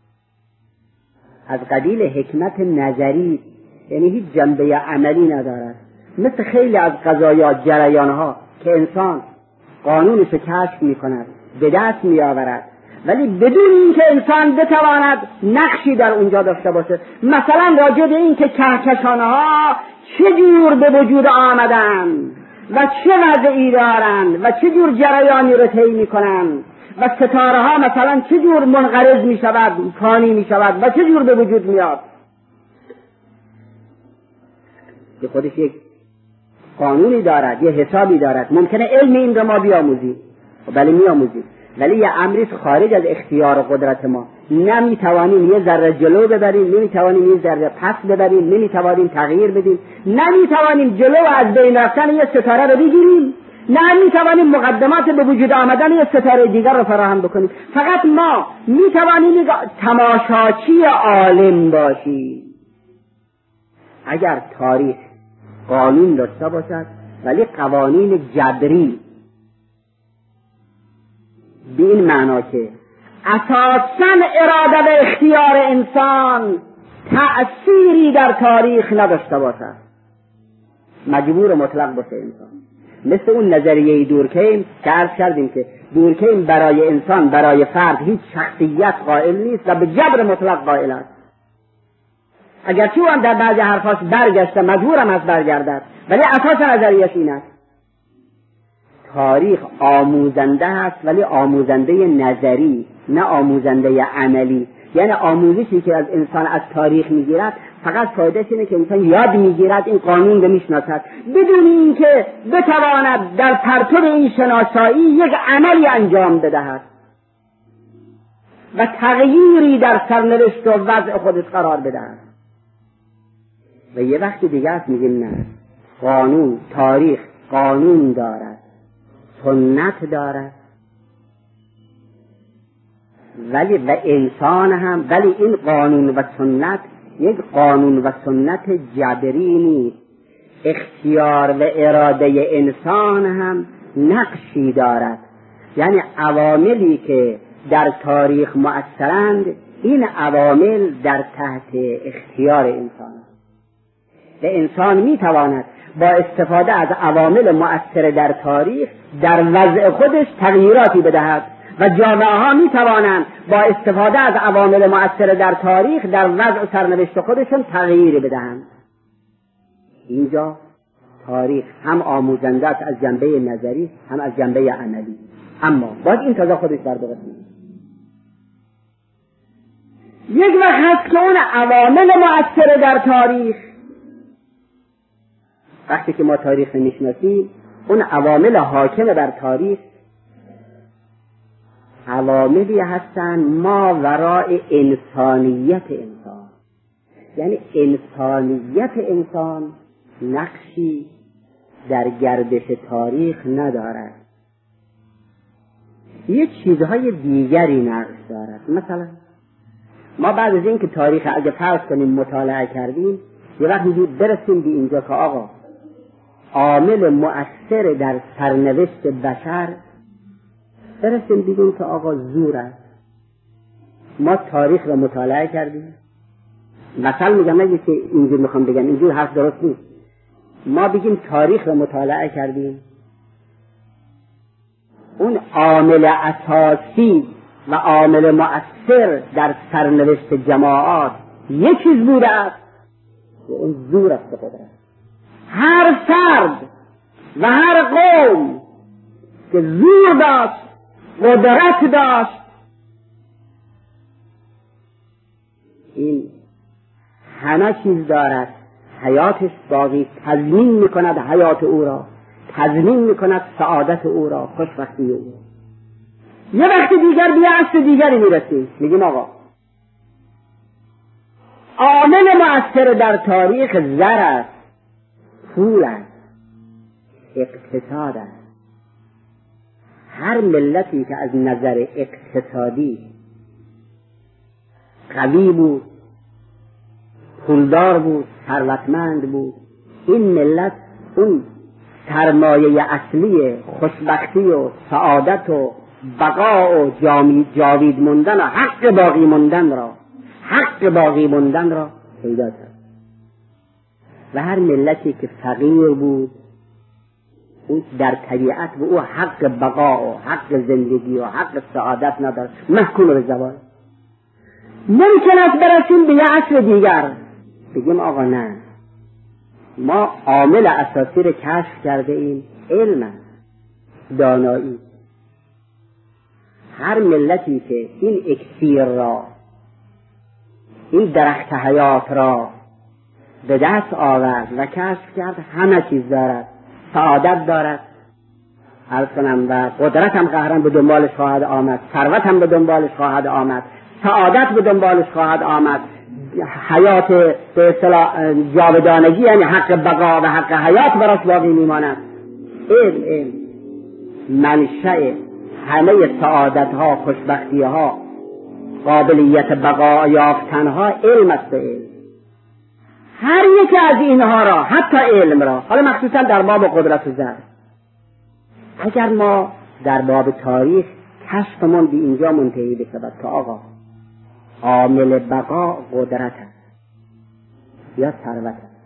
از قبیل حکمت نظری، یعنی هیچ جنبه عملی ندارد. مثل خیلی از قضایا جریانها که انسان قانونش رو کشف می‌کند، به دست می‌آورد، ولی بدون اینکه انسان بتواند نقشی در اونجا داشته باشه. مثلا راجع به این که کهکشان‌ها چجور به وجود آمدن و چه وضعی دارن و چجور جریانی رو طی می‌کنن و ستاره ها مثلا چجور منقرض می شود، فانی می شود و چجور به وجود میاد، که خودش یک قانونی دارد، یه حسابی دارد. ممکنه علم این رو ما بیاموزیم، بله میاموزیم، ولی یه امریست خارج از اختیار و قدرت ما. نمیتوانیم یه ذره جلو ببریم، نمیتوانیم یه ذره پس ببریم، نمیتوانیم تغییر بدیم، نمیتوانیم جلو از بین رفتن یه ستاره رو بگیریم، نمیتوانیم مقدمات به وجود آمدن یه ستاره دیگر رو فراهم بکنیم. فقط ما میتوانیم تماشاچی عالم باشیم. اگر تاریخ قانون داشته باشد، ولی قوانین جبری، به این معنا که اساساً اراده و اختیار انسان تأثیری در تاریخ نداشته باشد، مجبور مطلق باشه انسان. مثل اون نظریه دورکیم که عرض کردیم که دورکیم برای انسان، برای فرد هیچ شخصیت قائل نیست و به جبر مطلق قائل است. اگرچه او هم در بعضی حرفاش برگشته، مجبورم از برگردد، ولی اساس نظریش این است. تاریخ آموزنده است، ولی آموزنده نظری، نه آموزنده عملی. یعنی آموزشی که از انسان از تاریخ میگیرد فقط فایدهش اینه که انسان یاد میگیرد، این قانون رو میشناسد، بدون اینکه بتواند در پرتو این شناسایی یک عملی انجام بدهد و تغییری در سرنوشت و وضع خودش قرار بدهد. و یه وقت دیگه است میگیم نه، قانون، تاریخ قانون دارد، سنت دارد، ولی و انسان هم، ولی این قانون و سنت یک قانون و سنت جبری نیست. اختیار و اراده انسان هم نقشی دارد. یعنی عواملی که در تاریخ مؤثرند، این عوامل در تحت اختیار انسان است. و انسان میتواند با استفاده از عوامل مؤثر در تاریخ در وضع خودش تغییراتی بدهد و جامعه ها می توانند با استفاده از عوامل مؤثر در تاریخ در وضع و سرنوشت خودشون تغییر بدهند. اینجا تاریخ هم آموزنده است از جنبه نظری، هم از جنبه عملی، اما باید این تضاد خودش بر بغض نیست. یک وقت هست که اون عوامل مؤثر در تاریخ، وقتی که ما تاریخ میشناسیم، اون عوامل حاکم بر تاریخ عواملی هستن ما وراء انسانیت انسان. یعنی انسانیت انسان نقشی در گردش تاریخ ندارد، یه چیزهای دیگری نقش دارد. مثلا ما بعد از این که تاریخ اگه فرض کنیم مطالعه کردیم، یه وقت برسیم به اینجا که آقا عامل مؤثر در سرنوشت بشر، برسیم بگیم که آقا زور است. ما تاریخ رو مطالعه کردیم، مثلا میگم نگید که اینجور میخوام بگم، اینجور حرف درست نیست. ما بگیم تاریخ رو مطالعه کردیم، اون عامل اساسی و عامل مؤثر در سرنوشت جماعات یک چیز بوده است، اون زور است. قدرت هر فرد و هر قوم که زور داشت، قدرت داشت، این همه چیز دارد، حیاتش باقی، تضمین میکند حیات او را، تضمین میکند سعادت او را، خوشبختی او را. یه وقت دیگر به اصل دیگری میرسیم، میگیم آقا عامل مؤثر در تاریخ زر است، پول است، اقتصاد است. هر ملتی که از نظر اقتصادی قوی بود، پولدار بود، ثروتمند بود، این ملت اون سرمایه اصلی خوشبختی و سعادت و بقا و جاوید موندن و حق باقی موندن را پیدا کرد. و هر ملتی که فقیر بود، اون در طبیعت به او حق بقا و حق زندگی و حق سعادت ندارد، محکوم به زوال. ممکن است برسیم به یه عصر دیگر بگیم آقا نه، ما عامل اساسی رو کشف کرده ایم، علم، دانایی. هر ملتی که این اکسیر را، این درخت حیات را به دست آورد و کشف کرد، همه چیز دارد، سعادت دارد، عرض کنم، و قدرت هم قهرن به دنبالش خواهد آمد، ثروت هم به دنبالش خواهد آمد، سعادت به دنبالش خواهد آمد، حیات به اصطلاح جاودانگی، یعنی حق بقا و حق حیات براش باقی میماند. علم منشأ همه سعادت ها، خوشبختی ها، قابلیت بقا یافتن ها علم است. علم هر یک از اینها را، حتی علم را، حالا مخصوصا در باب قدرت و زر، اگر ما در باب تاریخ کشفمون به اینجا منتهی بشود که آقا عامل بقا قدرت است یا ثروت است،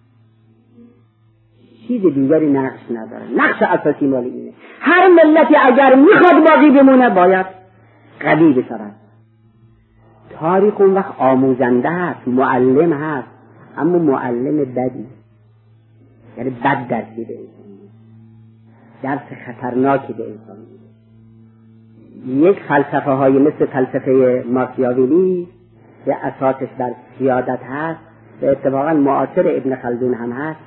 چیز دیگری نقش نداره. نقش اساسی مال اینه. هر ملتی اگر میخواد باقی بمونه باید قوی بشود. تاریخ اون وقت آموزنده هست، معلم هست، اما معلم بدی، یعنی بد درسی به انسان، درس خطرناکی به انسان. یک فلسفه های مثل فلسفه ماکیاولی که اساسش بر سیادت هست و اتفاقا معاصر ابن خلدون هم هست،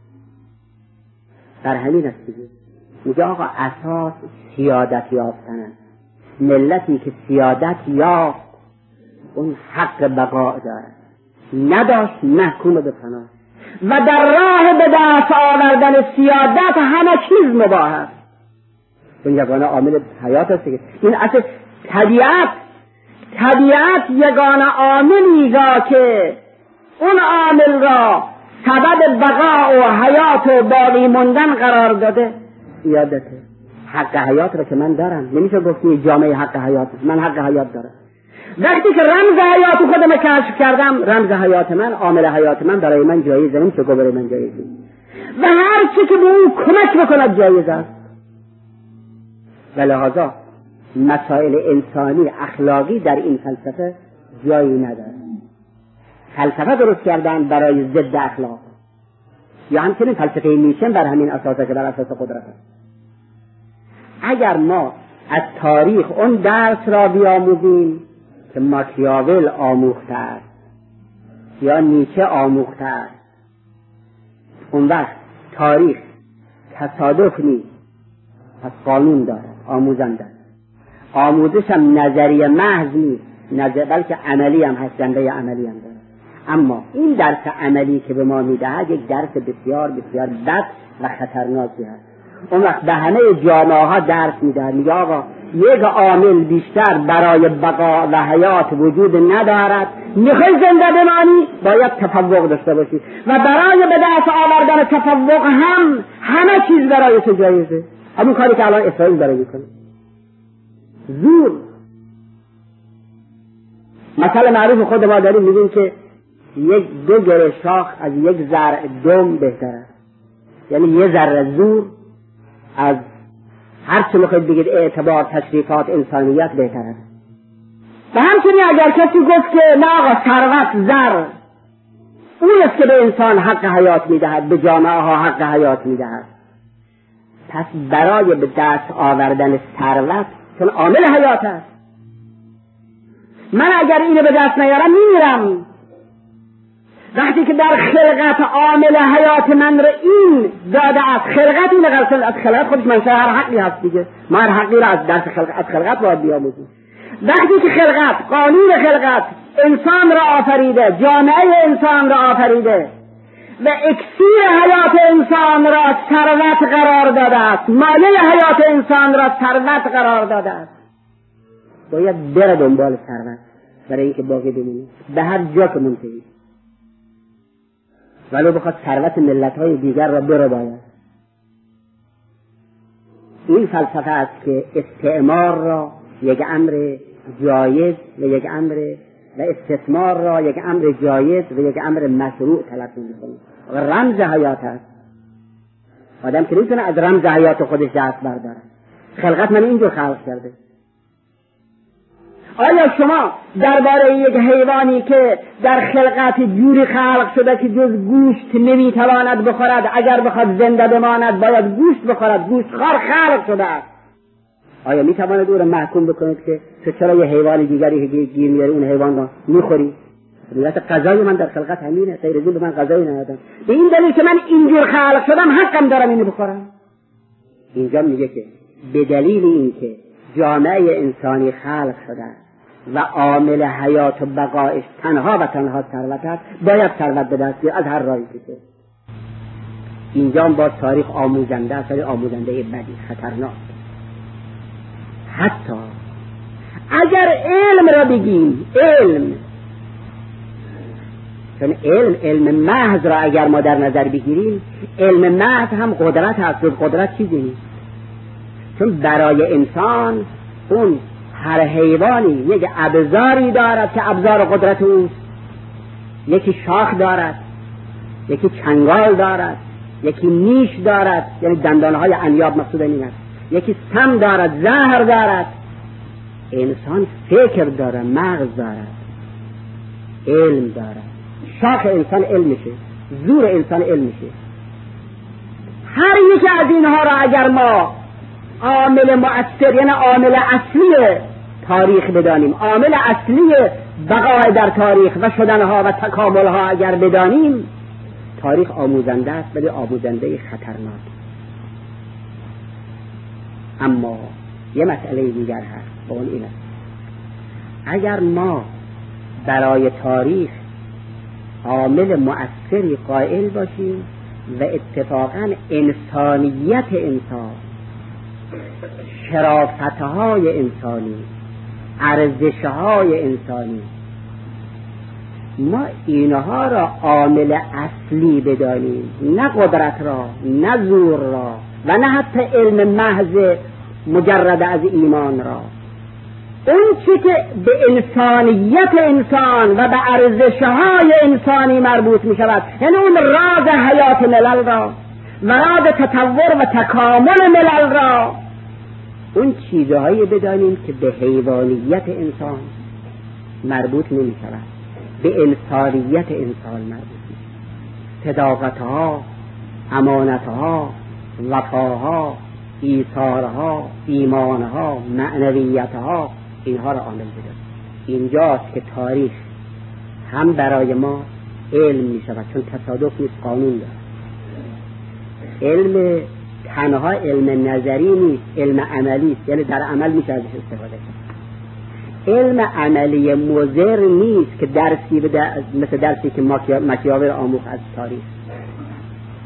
در همین است دیگه. میگه آقا اساس سیادت یافتن است. ملتی که سیادت یافت اون حق بقا دارد، نداشت محکوم به فنا. و در راه به دست آوردن سیادت همه چیز مباح است. این یگانه عامل حیات است که این اصل طبیعت یگانه عاملی را که اون عامل را سبب بقا و حیات و باقی موندن قرار داده سیادته. حق حیات را که من دارم، نمیشه گفت جامعه حق حیات، من حق حیات دارم. وقتی که رمز حیات خودم کشف کردم، رمز حیات من، عامل حیات من برای من جایزه، نمیشه گفت برای من جایزه. و هر چی که به اون کمک بکند جایزه است. و لحاظا مسائل انسانی اخلاقی در این فلسفه جایی نداره. فلسفه درست کردن برای ضد اخلاق، یا همچنین فلسفه نیچه بر همین اساسه که بر اساس قدرت است. اگر ما از تاریخ اون درس را بیاموزیم که ماکیاول آموخته است یا نیچه آموخته است، اون وقت تاریخ تصادف نیست، پس قانون دارد، آموزنده است. آموزش هم نظریه محض نیست، بلکه عملی هم هست، جنبه عملی هم دارد. اما این درس عملی که به ما میدهد یک درس بسیار بسیار بد و خطرناکی هست. اون وقت به همه جامعه ها درس میدهد، میگه آقا یک عامل بیشتر برای بقا و حیات وجود ندارد. میخوای زنده بمانی باید تفوق داشته باشی و برای به دست آوردن تفوق هم همه چیز برای تو جایزه. همون کاری که الان اسرائیل داره میکنه، زور. مثلا معروف خود ما داریم میگیم که دو گره شاخ از یک ذره دم بهتر است. یعنی یه ذره زور از هر چه میخواید بگید اعتبار، تشریفات، انسانیت بهتر است. و همچنین اگر کسی گفت که نه آقا ثروت، زر اون است که به انسان حق حیات میدهد، به جامعه ها حق حیات میدهد، پس برای به دست آوردن ثروت چون عامل حیات است، من اگر اینو به دست نیارم میمیرم. وقتی که در خلقت عامل حیات من رو این داده است، خلقت این قرصل از خلقت خودش منشه هر حقی هست دیگه، ما هر حقی رو از درس خلقت باید بیاموزیم. وقتی که خلقت، قانون خلقت انسان را آفریده، جامعه انسان را آفریده و اکسیر حیات انسان را ثروت قرار داده است، مایه حیات انسان را ثروت قرار داده است، باید بره دنبال ثروت برای اینکه باقی بمونه به هر جا که منتهی، ولو بخواد ثروت ملت‌های دیگر را بره باید. این فلسفه است که استعمار را یک امر جایز و یک امر و استثمار را یک امر جایز و یک امر مشروع تلقی می‌کنه و رمز حیات است. آدم که نمی‌تونه از رمز حیات خودش دست برداره. خلقت من اینجور خلق کرده. آیا شما درباره یک حیوانی که در خلقت جوری خلق شده که جز گوشت نمیتواند بخورد، اگر بخواد زنده بماند باید گوشت بخورد، گوشتخوار خلق شده است، آیا میتواند او را محکوم بکنید که تو چرا یه حیوان دیگری که گیر میاری اون حیوان را میخوری؟ علت غذای من در خلقت همینه، غیر از این به من غذایی ندادن، به این دلیل که من اینجور خلق شدم حقم دارم اینو بخورم. اینجا میگه که به دلیل اینکه جامعه انسانی خلق شده و عامل حیات و بقایش تنها و تنها ثروت است، باید ثروت به دست بیاد از هر راهی که اینجا با تاریخ آموزنده است، آموزنده بدی خطرناک. حتی اگر علم را بگیم، چون علم محض را اگر ما در نظر بگیریم، علم محض هم قدرت هست و قدرت چیزی نیست، چون برای انسان اون هر حیوانی یک ابزاری دارد که ابزار قدرت اوست. یکی شاخ دارد، یکی چنگال دارد، یکی نیش دارد، یعنی دندانهای انیاب مقصود این است، یکی سم دارد، زهر دارد. انسان فکر دارد، مغز دارد، علم دارد. شاخ انسان علمشه، زور انسان علمشه. هر یکی از اینها را اگر ما عامل مؤثر، یعنی عامل اصلی تاریخ بدانیم، عامل اصلی بقای در تاریخ و شدنها و تکاملها اگر بدانیم، تاریخ آموزنده است، ولی آموزنده خطرناک. اما یه مسئله دیگر هست، اون این است: اگر ما برای تاریخ عامل مؤثری قائل باشیم و اتفاقا انسانیت انسان، شرافتهای انسانی، ارزشهای انسانی، ما اینها را عامل اصلی بدانیم، نه قدرت را، نه زور را و نه حتی علم محض مجرد از ایمان را، اون چی که به انسانیت انسان و به ارزشهای انسانی مربوط می شود، یعنی اون راز حیات ملل را و راز تطور و تکامل ملل را، اون چیزهایی بدانیم که به حیوانیت انسان مربوط نمی شود، به انسانیت انسان مربوط می شود. صداقتها، امانتها، وفاها، ایثارها، ایمانها، معنویتها، اینها را عامل بدانیم. اینجاست که تاریخ هم برای ما علم می شود، چون تصادف نیست، قانون دارد. علم تنها علم نظری نیست، علم عملی است، یعنی در عمل میشه ازش استفاده کرد. علم عملی مضر نیست که درسی مثل درسی که ماکیاول آموخت از تاریخ،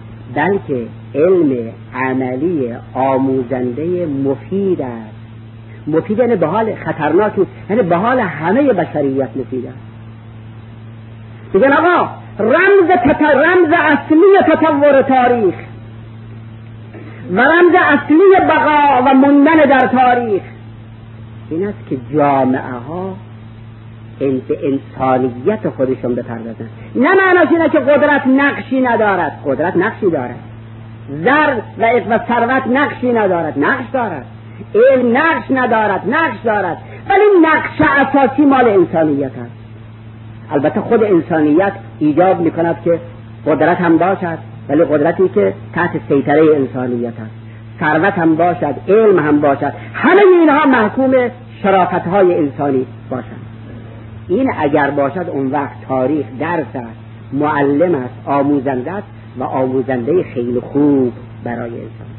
بلکه علم عملی آموزنده مفید است مفید یعنی به حال خطرناک نیست، یعنی به حال همه بشریت مفید است. بگن آقا رمز اصلی تطور تاریخ و رمز اصلی بقا و موندن در تاریخ این است که جامعه ها به انسانیت خودشون بپردازن. نه معناش اینه که قدرت نقشی ندارد، قدرت نقشی دارد، زر و ثروت نقشی ندارد، نقش دارد، علم نقش ندارد، نقش دارد، ولی نقش اساسی مال انسانیت است. البته خود انسانیت ایجاب میکند که قدرت هم باشد، ولی قدرتی که تحت سیطره انسانیت است، ثروت هم باشد، علم هم باشد، همه اینها محکوم شرافت‌های انسانی باشند. این اگر باشد اون وقت تاریخ درس است، معلم است، آموزنده است و آموزنده خیلی خوب برای انسان.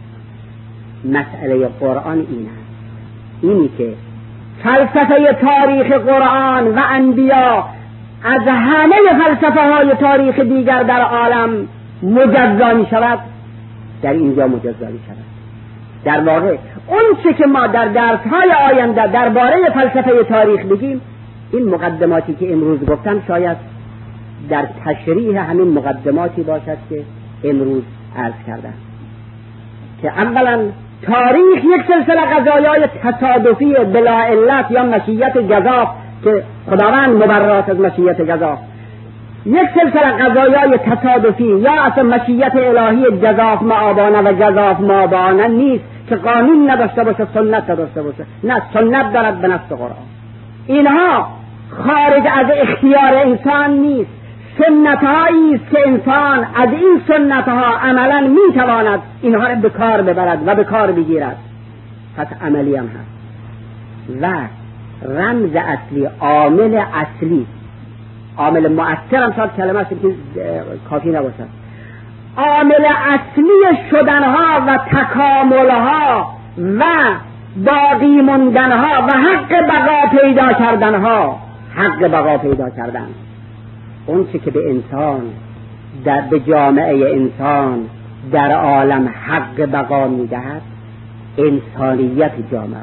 مسئله قرآن این است، اینی که فلسفه تاریخ قرآن و انبیا از همه فلسفه های تاریخ دیگر در عالم مجزا می شود، در اینجا مجزا می شود. در واقع اون چه که ما در درس های آینده درباره فلسفه تاریخ بگیم، این مقدماتی که امروز گفتم شاید در تشریح همین مقدماتی باشد که امروز عرض کردم، که اولا تاریخ یک سلسله قضایای تصادفی بلا علت یا مشیت گزاف که خداوند مبرات از مشیت گزاف، یک سلسله قضایای تصادفی یا اصلا مشیت الهی گزاف معابانه و گزاف معابانه نیست که قانون نداشته باشه، سنت نداشته باشه. نه، سنت دارد به نص قرآن. اینها خارج از اختیار انسان نیست، سنت‌هایی است که انسان از این سنت‌ها عملاً می‌تواند اینها را به کار ببرد و به کار بگیرد، پس عملی هم هست. و رمز اصلی، عامل اصلی، عامل مؤثر هم شاید کلمه است که کافی نباشد، عامل اصلی شدنها و تکاملها و باقی موندنها و حق بقا پیدا کردنها، حق بقا پیدا کردن، اون چه که به انسان به جامعه انسان در عالم حق بقا میدهد انسانیت جامعه.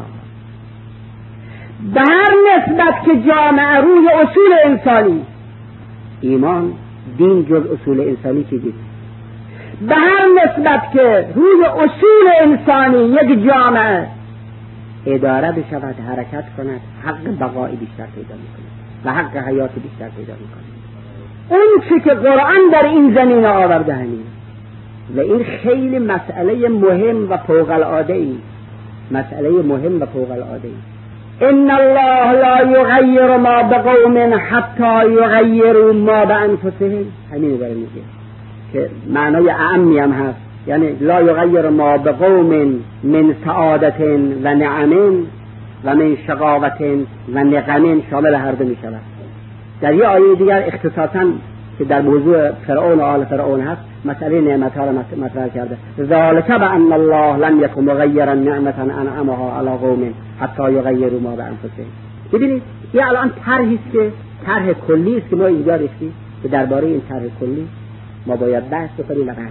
به هر نسبت که جامعه روی اصول انسانی، ایمان، دین جز اصول انسانی چیزی، به هر نسبت که روی اصول انسانی یک جامعه اداره بشود، حرکت کند، حق بقایی بیشتر پیدا میکند و حق حیات بیشتر پیدا میکند. اون چی که قرآن در این زمینه آورده همین، و این خیلی مسئله مهم و فوق العاده ای، مسئله مهم و فوق العاده ای. ان الله لا یغیر ما بقوم حتی یغیروا ما بانفسهم، همین داره میگه که معنای اعمی هم هست، یعنی لا یغیر ما بقوم من سعادت و نعم و من شقاوت و نقم شامل هر دو میشود. در یه آیه دیگر اختصاصا که در موضوع فرعون و آل فرعون هست، مسئله نعمت ها را مطرح کرده. ذالک بأن الله لم یکن مغیرا نعمتا انعمها علی قوم حتی یغیروا ما بانفسهم. ببینید این الان طرحی است که طرح کلی است که ما اینجا ریختیم که درباره این طرح کلی ما باید بحث بکنیم و